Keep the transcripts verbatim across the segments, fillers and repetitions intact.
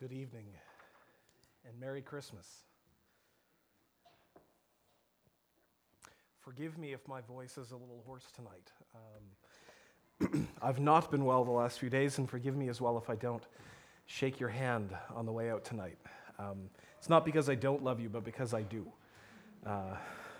Good evening and Merry Christmas. Forgive me if my voice is a little hoarse tonight. Um, I've not been well the last few days, and forgive me as well if I don't shake your hand on the way out tonight. Um, it's not because I don't love you, but because I do. Uh,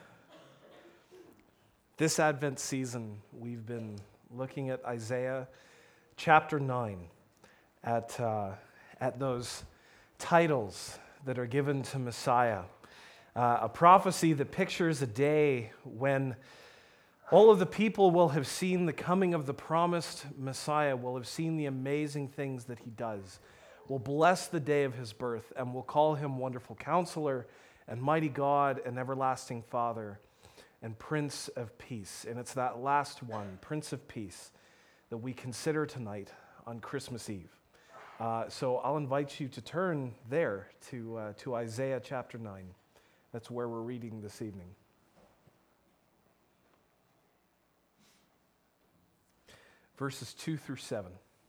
this Advent season, we've been looking at Isaiah chapter nine, at uh, at those titles that are given to Messiah. Uh, a prophecy that pictures a day when all of the people will have seen the coming of the promised Messiah, will have seen the amazing things that he does, will bless the day of his birth, and will call him Wonderful Counselor and Mighty God and Everlasting Father and Prince of Peace. And it's that last one, Prince of Peace, that we consider tonight on Christmas Eve. Uh, so I'll invite you to turn there to, uh, to Isaiah chapter nine. That's where we're reading this evening. Verses two through seven.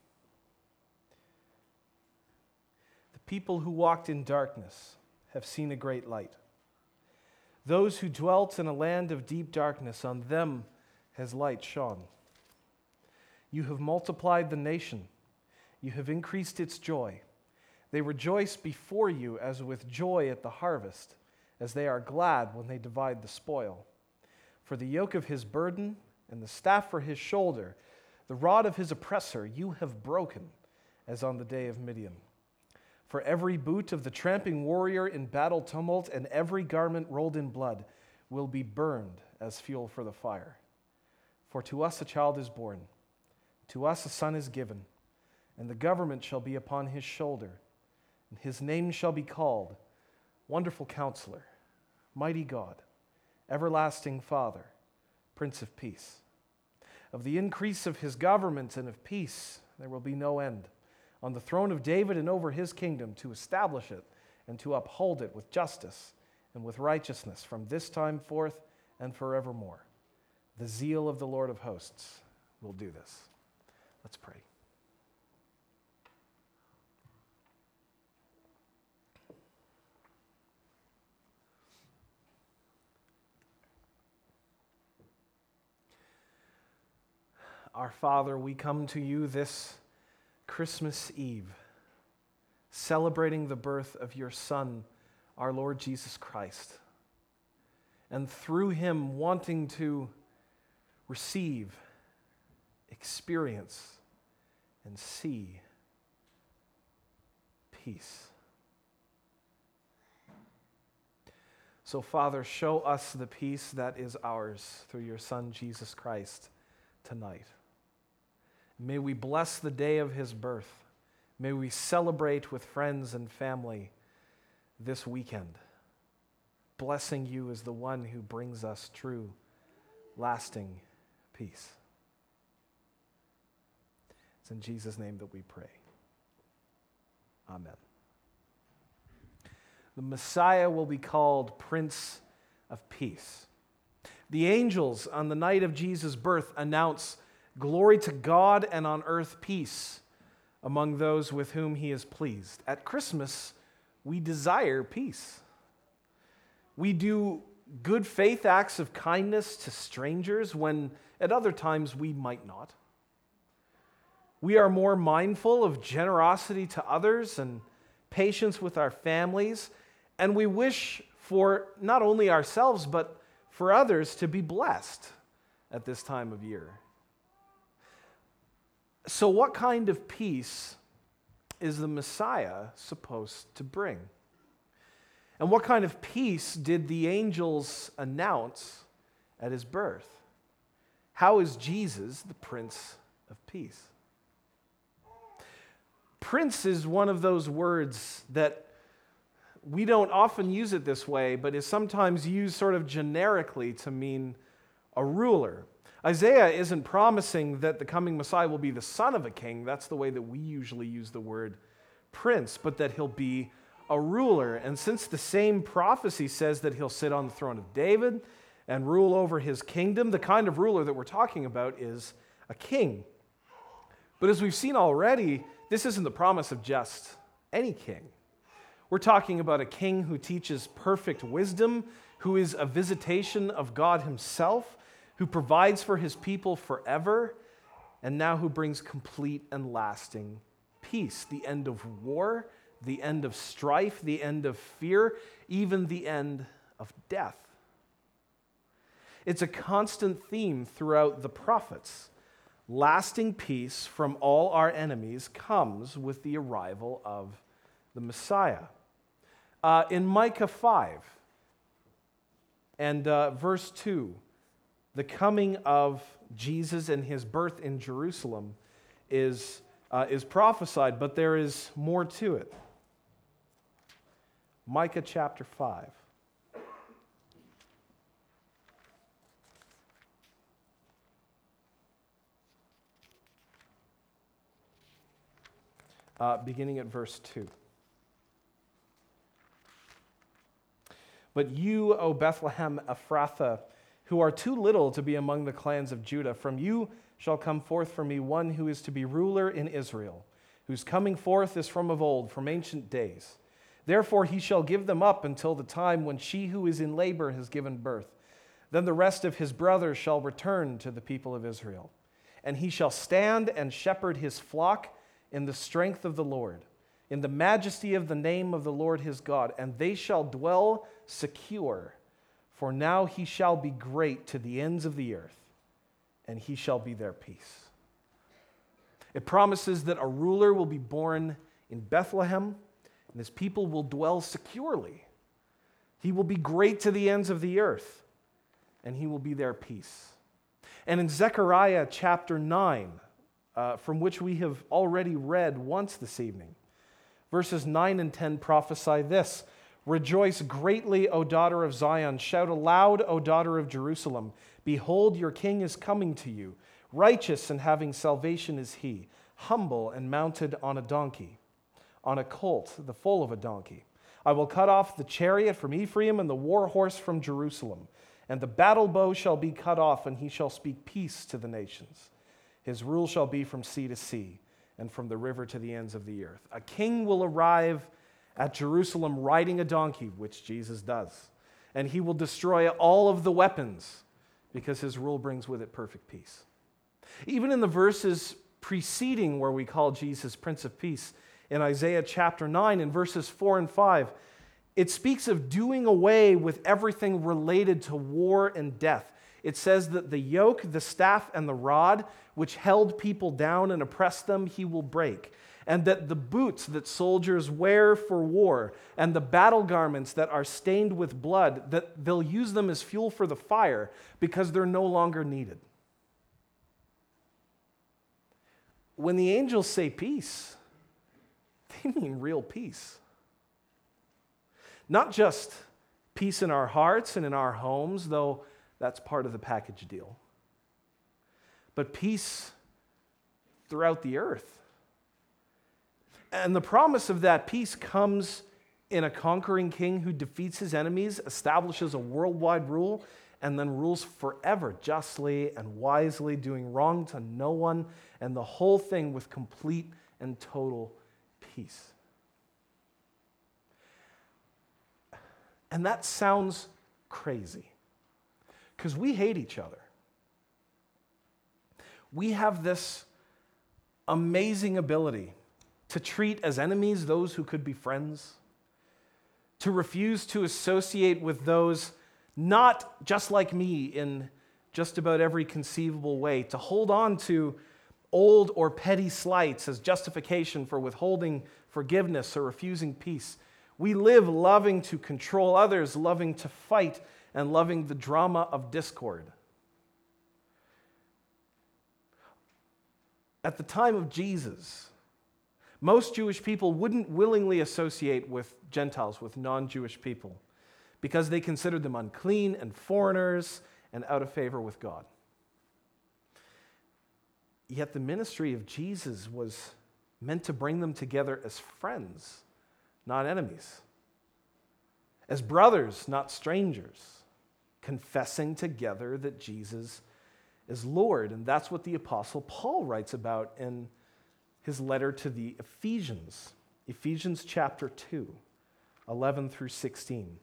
The people who walked in darkness have seen a great light. Those who dwelt in a land of deep darkness, on them has light shone. You have multiplied the nation. You have increased its joy. They rejoice before you as with joy at the harvest, as they are glad when they divide the spoil. For the yoke of his burden and the staff for his shoulder, the rod of his oppressor, you have broken, as on the day of Midian. For every boot of the tramping warrior in battle tumult and every garment rolled in blood will be burned as fuel for the fire. For to us a child is born, to us a son is given, and the government shall be upon his shoulder, and his name shall be called Wonderful Counselor, Mighty God, Everlasting Father, Prince of Peace. Of the increase of his government and of peace there will be no end, on the throne of David and over his kingdom, to establish it and to uphold it with justice and with righteousness from this time forth and forevermore. The zeal of the Lord of hosts will do this. Let's pray. Our Father, we come to you this Christmas Eve, celebrating the birth of your Son, our Lord Jesus Christ, and through him wanting to receive, experience, and see peace. So, Father, show us the peace that is ours through your Son, Jesus Christ, tonight. May we bless the day of his birth. May we celebrate with friends and family this weekend, blessing you as the one who brings us true, lasting peace. It's in Jesus' name that we pray. Amen. The Messiah will be called Prince of Peace. The angels on the night of Jesus' birth announce glory to God and on earth peace among those with whom he is pleased. At Christmas, we desire peace. We do good faith acts of kindness to strangers when at other times we might not. We are more mindful of generosity to others and patience with our families, and we wish for not only ourselves but for others to be blessed at this time of year. So what kind of peace is the Messiah supposed to bring? And what kind of peace did the angels announce at his birth? How is Jesus the Prince of Peace? Prince is one of those words that we don't often use it this way, but is sometimes used sort of generically to mean a ruler. Isaiah isn't promising that the coming Messiah will be the son of a king. That's the way that we usually use the word prince, but that he'll be a ruler. And since the same prophecy says that he'll sit on the throne of David and rule over his kingdom, the kind of ruler that we're talking about is a king. But as we've seen already, this isn't the promise of just any king. We're talking about a king who teaches perfect wisdom, who is a visitation of God himself, who provides for his people forever, and now who brings complete and lasting peace, the end of war, the end of strife, the end of fear, even the end of death. It's a constant theme throughout the prophets. Lasting peace from all our enemies comes with the arrival of the Messiah. Uh, in Micah five and uh, verse two, the coming of Jesus and his birth in Jerusalem is, uh, is prophesied, but there is more to it. Micah chapter five. Uh, beginning at verse two. But you, O Bethlehem Ephrathah, who are too little to be among the clans of Judah, from you shall come forth for me one who is to be ruler in Israel, whose coming forth is from of old, from ancient days. Therefore he shall give them up until the time when she who is in labor has given birth. Then the rest of his brothers shall return to the people of Israel. And he shall stand and shepherd his flock in the strength of the Lord, in the majesty of the name of the Lord his God, and they shall dwell secure. For now he shall be great to the ends of the earth, and he shall be their peace. It promises that a ruler will be born in Bethlehem, and his people will dwell securely. He will be great to the ends of the earth, and he will be their peace. And in Zechariah chapter nine, uh, from which we have already read once this evening, verses nine and ten prophesy this: Rejoice greatly, O daughter of Zion. Shout aloud, O daughter of Jerusalem. Behold, your king is coming to you. Righteous and having salvation is he, humble and mounted on a donkey, on a colt, the foal of a donkey. I will cut off the chariot from Ephraim and the war horse from Jerusalem. And the battle bow shall be cut off, and he shall speak peace to the nations. His rule shall be from sea to sea, and from the river to the ends of the earth. A king will arrive at Jerusalem riding a donkey, which Jesus does. And he will destroy all of the weapons, because his rule brings with it perfect peace. Even in the verses preceding where we call Jesus Prince of Peace, in Isaiah chapter nine, in verses four and five, it speaks of doing away with everything related to war and death. It says that the yoke, the staff, and the rod, which held people down and oppressed them, he will break. And that the boots that soldiers wear for war and the battle garments that are stained with blood, that they'll use them as fuel for the fire because they're no longer needed. When the angels say peace, they mean real peace. Not just peace in our hearts and in our homes, though that's part of the package deal, but peace throughout the earth. And the promise of that peace comes in a conquering king who defeats his enemies, establishes a worldwide rule, and then rules forever, justly and wisely, doing wrong to no one, and the whole thing with complete and total peace. And that sounds crazy, because we hate each other. We have this amazing ability to treat as enemies those who could be friends, to refuse to associate with those not just like me in just about every conceivable way, to hold on to old or petty slights as justification for withholding forgiveness or refusing peace. We live loving to control others, loving to fight, and loving the drama of discord. At the time of Jesus, most Jewish people wouldn't willingly associate with Gentiles, with non-Jewish people, because they considered them unclean and foreigners and out of favor with God. Yet the ministry of Jesus was meant to bring them together as friends, not enemies, as brothers, not strangers, confessing together that Jesus is Lord. And that's what the Apostle Paul writes about in his letter to the Ephesians. Ephesians chapter two, eleven through sixteen.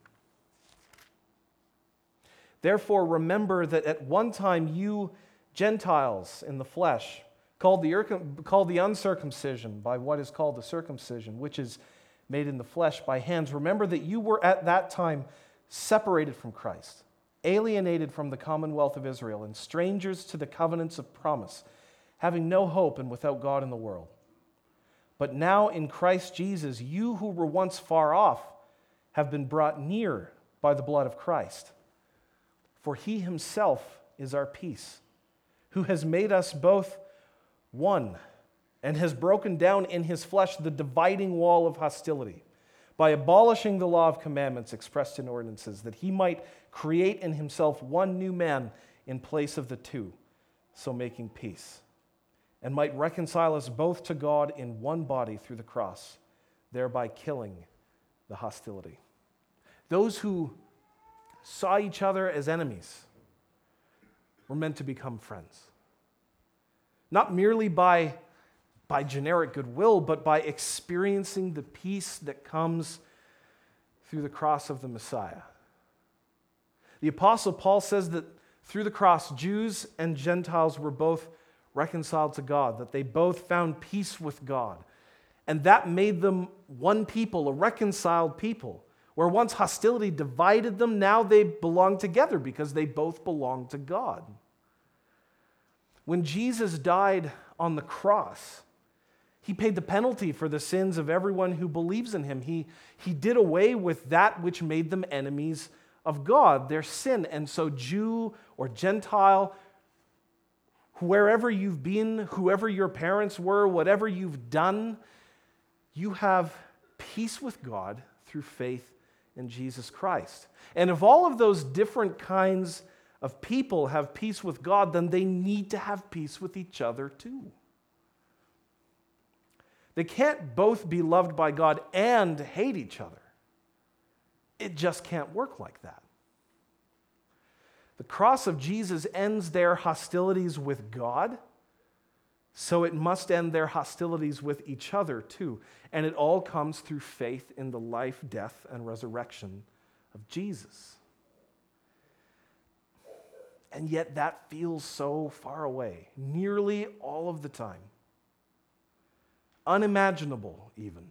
Therefore, remember that at one time you Gentiles in the flesh, called the, called the uncircumcision by what is called the circumcision, which is made in the flesh by hands, remember that you were at that time separated from Christ, alienated from the commonwealth of Israel, and strangers to the covenants of promise, having no hope and without God in the world. But now in Christ Jesus, you who were once far off have been brought near by the blood of Christ. For he himself is our peace, who has made us both one and has broken down in his flesh the dividing wall of hostility by abolishing the law of commandments expressed in ordinances, that he might create in himself one new man in place of the two, so making peace, and might reconcile us both to God in one body through the cross, thereby killing the hostility. Those who saw each other as enemies were meant to become friends. Not merely by, by generic goodwill, but by experiencing the peace that comes through the cross of the Messiah. The Apostle Paul says that through the cross, Jews and Gentiles were both reconciled to God, that they both found peace with God. And that made them one people, a reconciled people. Where once hostility divided them, now they belong together because they both belong to God. When Jesus died on the cross, he paid the penalty for the sins of everyone who believes in him. He, he did away with that which made them enemies of God, their sin. And so Jew or Gentile, wherever you've been, whoever your parents were, whatever you've done, you have peace with God through faith in Jesus Christ. And if all of those different kinds of people have peace with God, then they need to have peace with each other too. They can't both be loved by God and hate each other. It just can't work like that. The cross of Jesus ends their hostilities with God, so it must end their hostilities with each other too. And it all comes through faith in the life, death, and resurrection of Jesus. And yet that feels so far away, nearly all of the time. Unimaginable, even.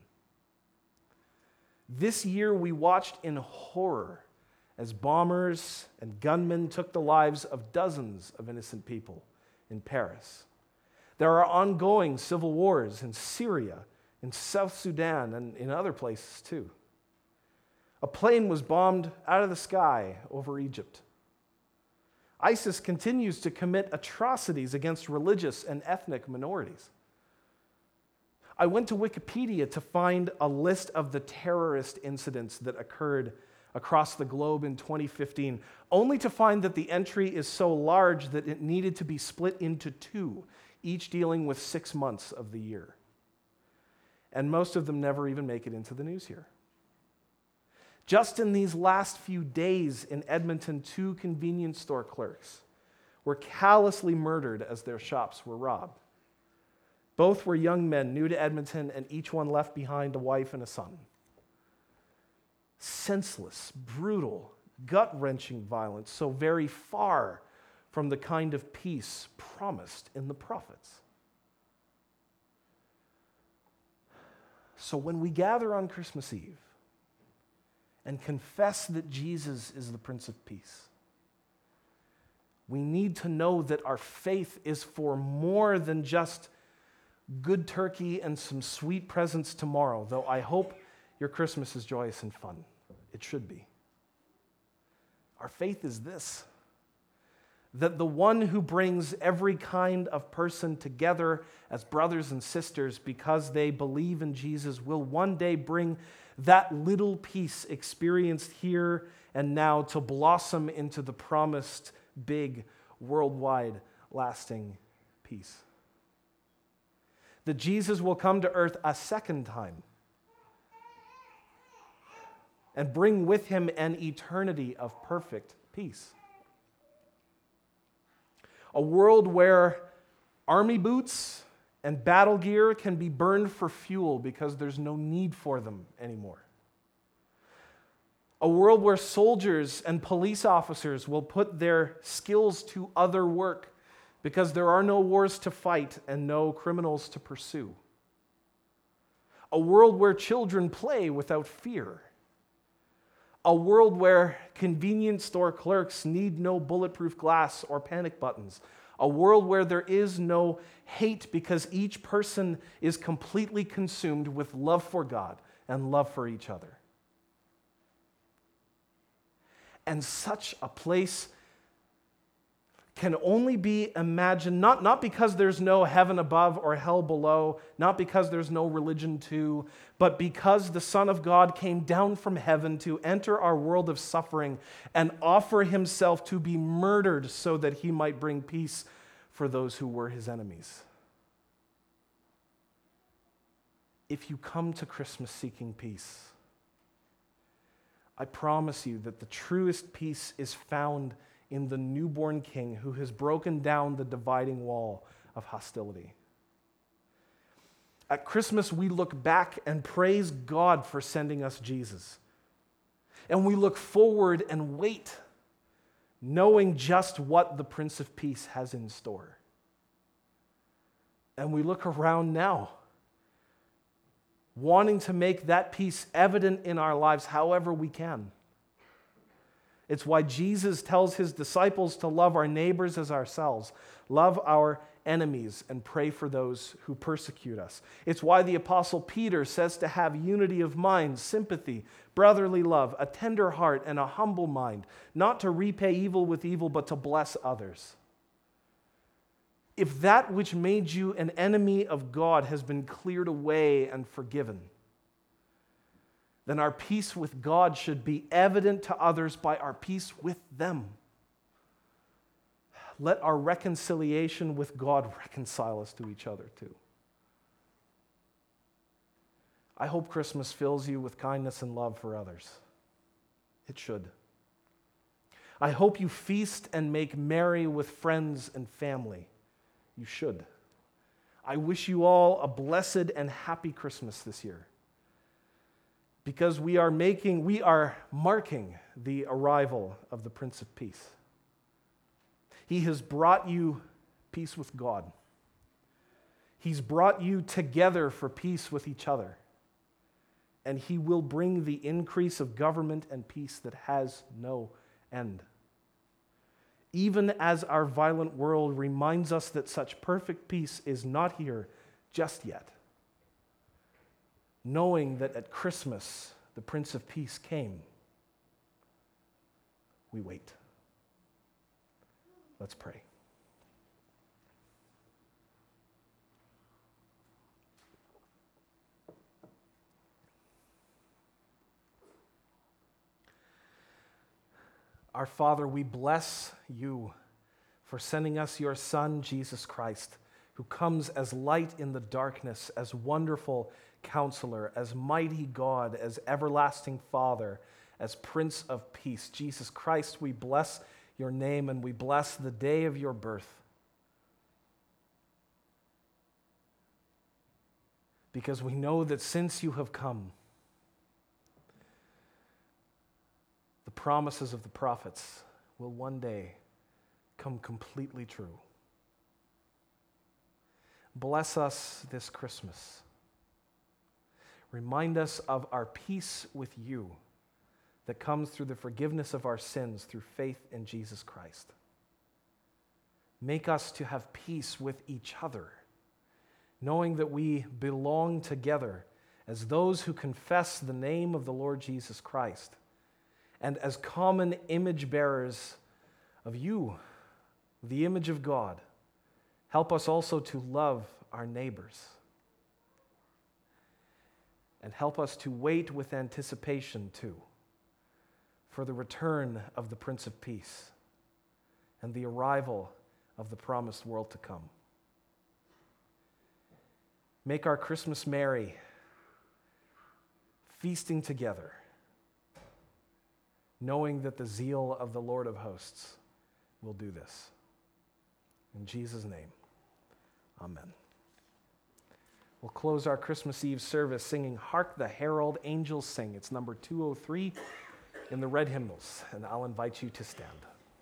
This year we watched in horror as bombers and gunmen took the lives of dozens of innocent people in Paris. There are ongoing civil wars in Syria, in South Sudan, and in other places too. A plane was bombed out of the sky over Egypt. ISIS continues to commit atrocities against religious and ethnic minorities. I went to Wikipedia to find a list of the terrorist incidents that occurred across the globe in twenty fifteen, only to find that the entry is so large that it needed to be split into two, each dealing with six months of the year. And most of them never even make it into the news here. Just in these last few days in Edmonton, two convenience store clerks were callously murdered as their shops were robbed. Both were young men new to Edmonton, and each one left behind a wife and a son. Senseless, brutal, gut-wrenching violence, so very far from the kind of peace promised in the prophets. So when we gather on Christmas Eve and confess that Jesus is the Prince of Peace, we need to know that our faith is for more than just good turkey and some sweet presents tomorrow, though I hope your Christmas is joyous and fun. It should be. Our faith is this: that the one who brings every kind of person together as brothers and sisters because they believe in Jesus will one day bring that little peace experienced here and now to blossom into the promised big, worldwide, lasting peace. That Jesus will come to earth a second time and bring with him an eternity of perfect peace. A world where army boots and battle gear can be burned for fuel because there's no need for them anymore. A world where soldiers and police officers will put their skills to other work because there are no wars to fight and no criminals to pursue. A world where children play without fear. A world where convenience store clerks need no bulletproof glass or panic buttons. A world where there is no hate because each person is completely consumed with love for God and love for each other. And such a place can only be imagined, not, not because there's no heaven above or hell below, not because there's no religion too, but because the Son of God came down from heaven to enter our world of suffering and offer himself to be murdered so that he might bring peace for those who were his enemies. If you come to Christmas seeking peace, I promise you that the truest peace is found in the newborn King who has broken down the dividing wall of hostility. At Christmas, we look back and praise God for sending us Jesus. And we look forward and wait, knowing just what the Prince of Peace has in store. And we look around now, wanting to make that peace evident in our lives however we can. It's why Jesus tells his disciples to love our neighbors as ourselves, love our enemies, and pray for those who persecute us. It's why the Apostle Peter says to have unity of mind, sympathy, brotherly love, a tender heart, and a humble mind, not to repay evil with evil, but to bless others. If that which made you an enemy of God has been cleared away and forgiven, then our peace with God should be evident to others by our peace with them. Let our reconciliation with God reconcile us to each other too. I hope Christmas fills you with kindness and love for others. It should. I hope you feast and make merry with friends and family. You should. I wish you all a blessed and happy Christmas this year, because we are making, we are marking the arrival of the Prince of Peace. He has brought you peace with God. He's brought you together for peace with each other. And he will bring the increase of government and peace that has no end. Even as our violent world reminds us that such perfect peace is not here just yet, knowing that at Christmas the Prince of Peace came, we wait. Let's pray. Our Father, we bless you for sending us your Son, Jesus Christ, who comes as light in the darkness, as wonderful Counselor, as mighty God, as everlasting Father, as Prince of Peace. Jesus Christ, we bless your name and we bless the day of your birth, because we know that since you have come, the promises of the prophets will one day come completely true. Bless us this Christmas. Remind us of our peace with you that comes through the forgiveness of our sins through faith in Jesus Christ. Make us to have peace with each other, knowing that we belong together as those who confess the name of the Lord Jesus Christ, and as common image bearers of you, the image of God. Help us also to love our neighbors. And help us to wait with anticipation, too, for the return of the Prince of Peace and the arrival of the promised world to come. Make our Christmas merry, feasting together, knowing that the zeal of the Lord of hosts will do this. In Jesus' name, amen. We'll close our Christmas Eve service singing Hark the Herald Angels Sing. It's number two oh three in the red hymnals, and I'll invite you to stand.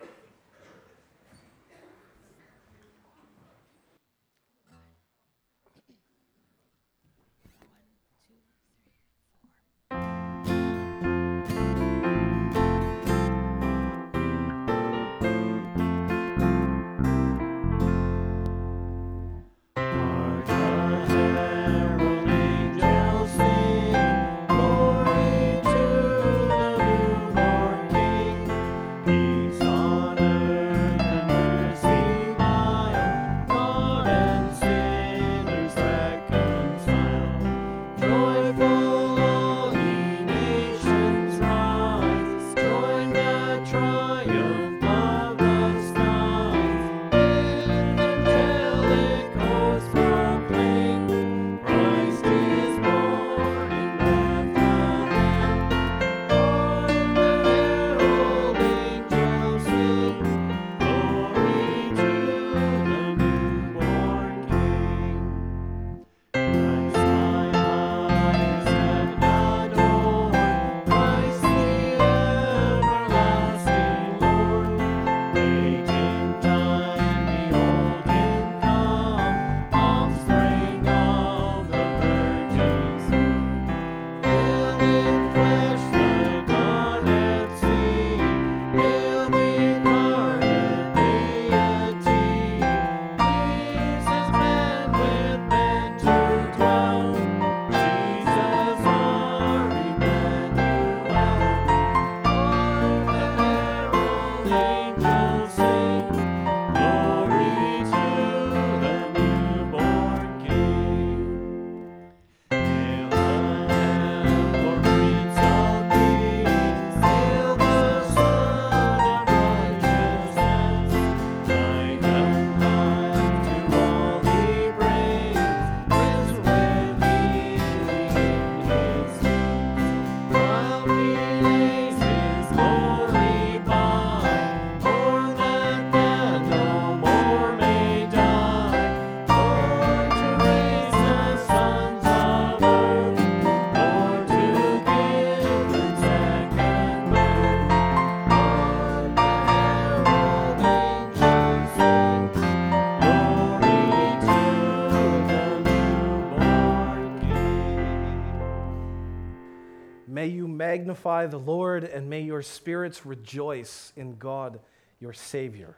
May you magnify the Lord, and may your spirits rejoice in God, your Savior.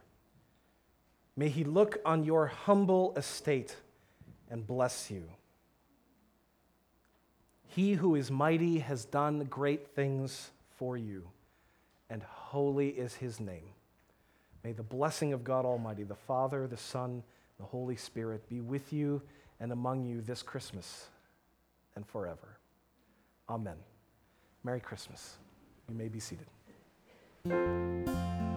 May he look on your humble estate and bless you. He who is mighty has done great things for you, and holy is his name. May the blessing of God Almighty, the Father, the Son, the Holy Spirit be with you and among you this Christmas and forever. Amen. Merry Christmas. You may be seated.